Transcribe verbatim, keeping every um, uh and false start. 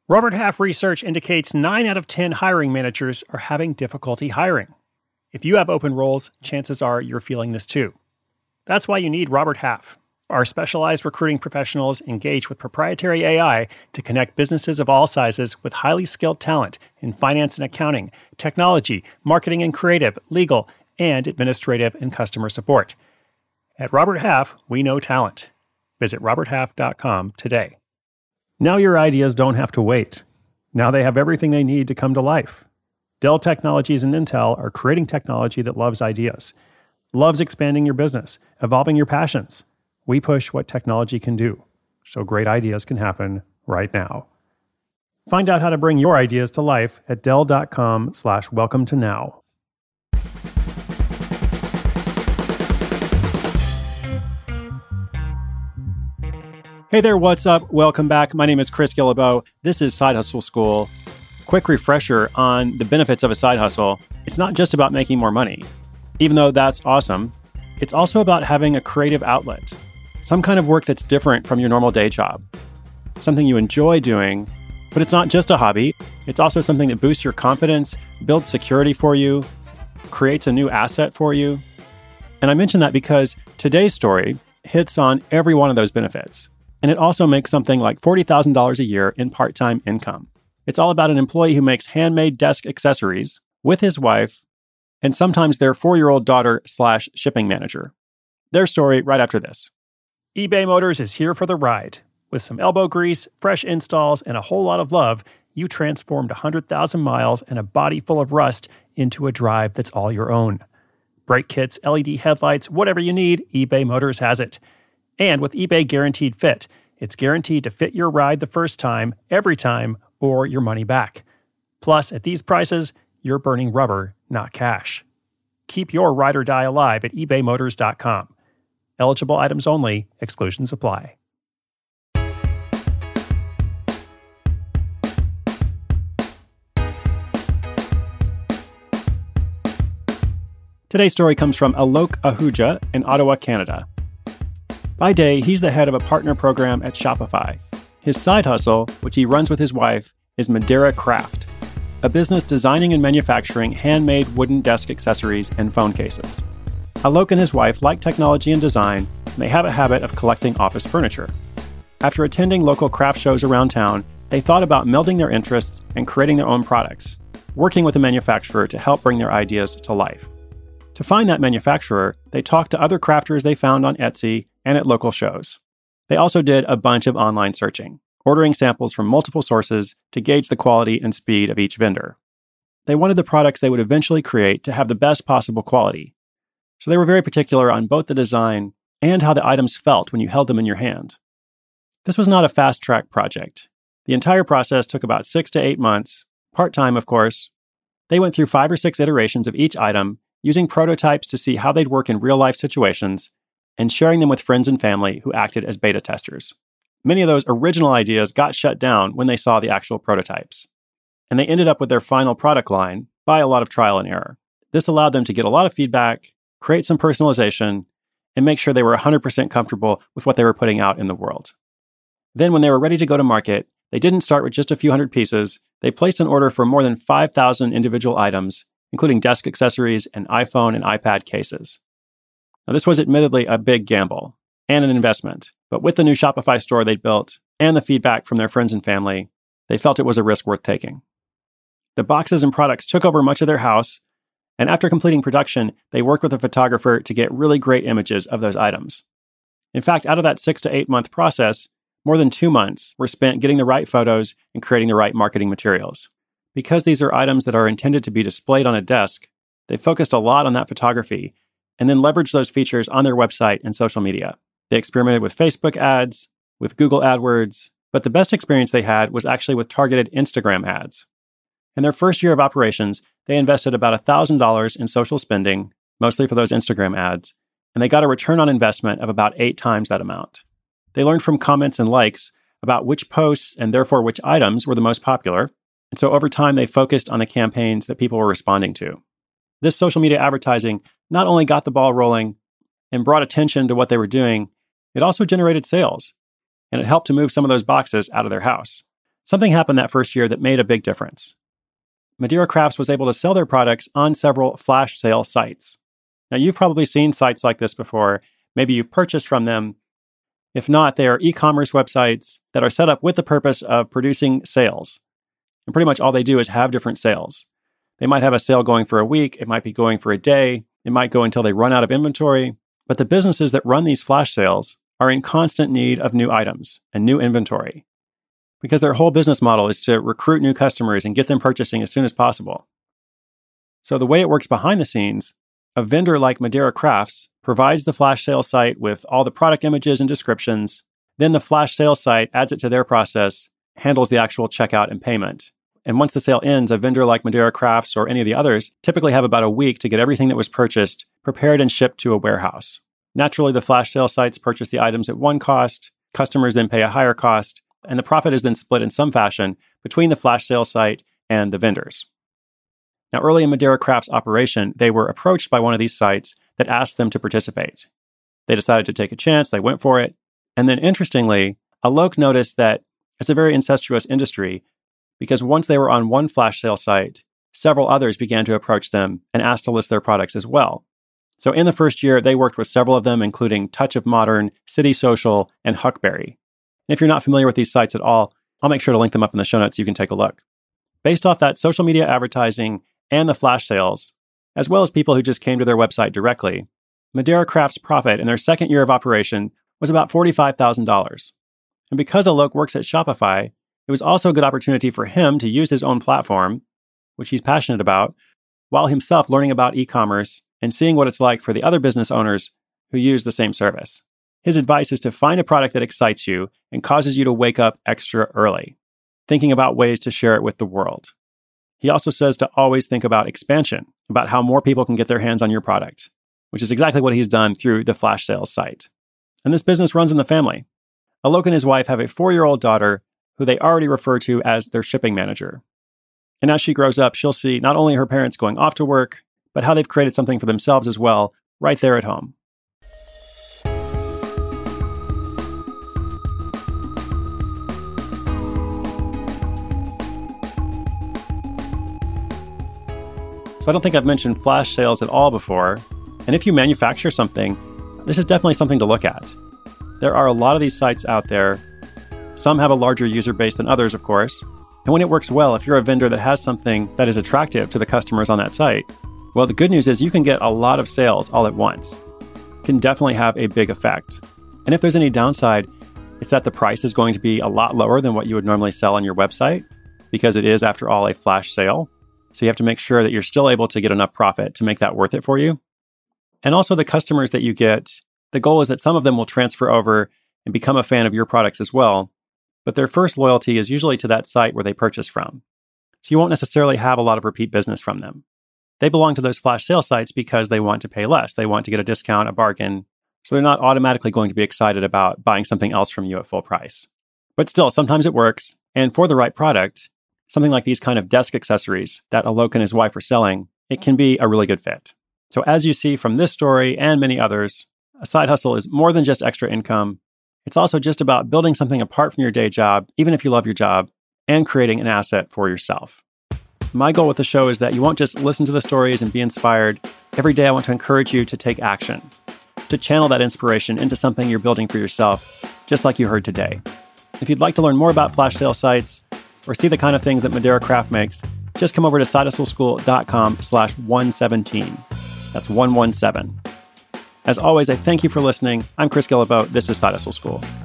Robert Half research indicates nine out of ten hiring managers are having difficulty hiring. If you have open roles, chances are you're feeling this too. That's why you need Robert Half. Our specialized recruiting professionals engage with proprietary A I to connect businesses of all sizes with highly skilled talent in finance and accounting, technology, marketing and creative, legal, and administrative and customer support. At Robert Half, we know talent. Visit robert half dot com today. Now your ideas don't have to wait. Now they have everything they need to come to life. Dell Technologies and Intel are creating technology that loves ideas, loves expanding your business, evolving your passions. We push what technology can do, so great ideas can happen right now. Find out how to bring your ideas to life at dell.com slash welcome to now. Hey there, what's up? Welcome back. My name is Chris Guillebeau. This is Side Hustle School. Quick refresher on the benefits of a side hustle. It's not just about making more money, even though that's awesome. It's also about having a creative outlet, some kind of work that's different from your normal day job, something you enjoy doing, but it's not just a hobby. It's also something that boosts your confidence, builds security for you, creates a new asset for you. And I mention that because today's story hits on every one of those benefits. And it also makes something like forty thousand dollars a year in part-time income. It's all about an employee who makes handmade desk accessories with his wife and sometimes their four-year-old daughter slash shipping manager. Their story right after this. eBay Motors is here for the ride. With some elbow grease, fresh installs, and a whole lot of love, you transformed one hundred thousand miles and a body full of rust into a drive that's all your own. Brake kits, L E D headlights, whatever you need, eBay Motors has it. And with eBay Guaranteed Fit, it's guaranteed to fit your ride the first time, every time, or your money back. Plus, at these prices, you're burning rubber, not cash. Keep your ride or die alive at ebay motors dot com. Eligible items only, exclusions apply. Today's story comes from Alok Ahuja in Ottawa, Canada. By day, he's the head of a partner program at Shopify. His side hustle, which he runs with his wife, is Madeira Craft, a business designing and manufacturing handmade wooden desk accessories and phone cases. Alok and his wife like technology and design, and they have a habit of collecting office furniture. After attending local craft shows around town, they thought about melding their interests and creating their own products, working with a manufacturer to help bring their ideas to life. To find that manufacturer, they talked to other crafters they found on Etsy and at local shows. They also did a bunch of online searching, ordering samples from multiple sources to gauge the quality and speed of each vendor. They wanted the products they would eventually create to have the best possible quality, so they were very particular on both the design and how the items felt when you held them in your hand. This was not a fast-track project. The entire process took about six to eight months, part-time, of course. They went through five or six iterations of each item, using prototypes to see how they'd work in real-life situations, and sharing them with friends and family who acted as beta testers. Many of those original ideas got shut down when they saw the actual prototypes. And they ended up with their final product line by a lot of trial and error. This allowed them to get a lot of feedback, create some personalization, and make sure they were one hundred percent comfortable with what they were putting out in the world. Then when they were ready to go to market, they didn't start with just a few hundred pieces. They placed an order for more than five thousand individual items, including desk accessories and iPhone and iPad cases. Now, this was admittedly a big gamble and an investment, but with the new Shopify store they'd built and the feedback from their friends and family, they felt it was a risk worth taking. The boxes and products took over much of their house, and after completing production, they worked with a photographer to get really great images of those items. In fact, out of that six to eight month process, more than two months were spent getting the right photos and creating the right marketing materials. Because these are items that are intended to be displayed on a desk, they focused a lot on that photography and then leveraged those features on their website and social media. They experimented with Facebook ads, with Google AdWords, but the best experience they had was actually with targeted Instagram ads. In their first year of operations, they invested about one thousand dollars in social spending, mostly for those Instagram ads, and they got a return on investment of about eight times that amount. They learned from comments and likes about which posts and therefore which items were the most popular, and so over time they focused on the campaigns that people were responding to. This social media advertising not only got the ball rolling and brought attention to what they were doing, it also generated sales, and it helped to move some of those boxes out of their house. Something happened that first year that made a big difference. Madeira Crafts was able to sell their products on several flash sale sites. Now, you've probably seen sites like this before. Maybe you've purchased from them. If not, they are e-commerce websites that are set up with the purpose of producing sales. And pretty much all they do is have different sales. They might have a sale going for a week. It might be going for a day. It might go until they run out of inventory. But the businesses that run these flash sales are in constant need of new items and new inventory, because their whole business model is to recruit new customers and get them purchasing as soon as possible. So the way it works behind the scenes, a vendor like Madeira Crafts provides the flash sale site with all the product images and descriptions. Then the flash sale site adds it to their process, handles the actual checkout and payment. And once the sale ends, a vendor like Madeira Crafts or any of the others typically have about a week to get everything that was purchased prepared and shipped to a warehouse. Naturally, the flash sale sites purchase the items at one cost, customers then pay a higher cost, and the profit is then split in some fashion between the flash sale site and the vendors. Now, early in Madeira Crafts' operation, they were approached by one of these sites that asked them to participate. They decided to take a chance, they went for it, and then interestingly, Alok noticed that it's a very incestuous industry because once they were on one flash sale site, several others began to approach them and ask to list their products as well. So in the first year, they worked with several of them, including Touch of Modern, City Social, and Huckberry. And if you're not familiar with these sites at all, I'll make sure to link them up in the show notes so you can take a look. Based off that social media advertising and the flash sales, as well as people who just came to their website directly, Madeira Crafts' profit in their second year of operation was about forty-five thousand dollars. And because Alok works at Shopify, it was also a good opportunity for him to use his own platform, which he's passionate about, while himself learning about e-commerce and seeing what it's like for the other business owners who use the same service. His advice is to find a product that excites you and causes you to wake up extra early, thinking about ways to share it with the world. He also says to always think about expansion, about how more people can get their hands on your product, which is exactly what he's done through the flash sales site. And this business runs in the family. Alok and his wife have a four-year-old daughter who they already refer to as their shipping manager. And as she grows up, she'll see not only her parents going off to work, but how they've created something for themselves as well, right there at home. So I don't think I've mentioned flash sales at all before. And if you manufacture something, this is definitely something to look at. There are a lot of these sites out there. Some have a larger user base than others, of course. And when it works well, if you're a vendor that has something that is attractive to the customers on that site, well, the good news is you can get a lot of sales all at once. It can definitely have a big effect. And if there's any downside, it's that the price is going to be a lot lower than what you would normally sell on your website, because it is, after all, a flash sale. So you have to make sure that you're still able to get enough profit to make that worth it for you. And also the customers that you get, the goal is that some of them will transfer over and become a fan of your products as well. But their first loyalty is usually to that site where they purchase from. So you won't necessarily have a lot of repeat business from them. They belong to those flash sale sites because they want to pay less. They want to get a discount, a bargain. So they're not automatically going to be excited about buying something else from you at full price. But still, sometimes it works. And for the right product, something like these kind of desk accessories that Alok and his wife are selling, it can be a really good fit. So as you see from this story and many others, a side hustle is more than just extra income. It's also just about building something apart from your day job, even if you love your job, and creating an asset for yourself. My goal with the show is that you won't just listen to the stories and be inspired. Every day I want to encourage you to take action, to channel that inspiration into something you're building for yourself, just like you heard today. If you'd like to learn more about flash sale sites or see the kind of things that Madeira Craft makes, just come over to sidehustleschool.com slash 117. That's one one seven. As always, I thank you for listening. I'm Chris Guillebeau. This is Side Hustle School.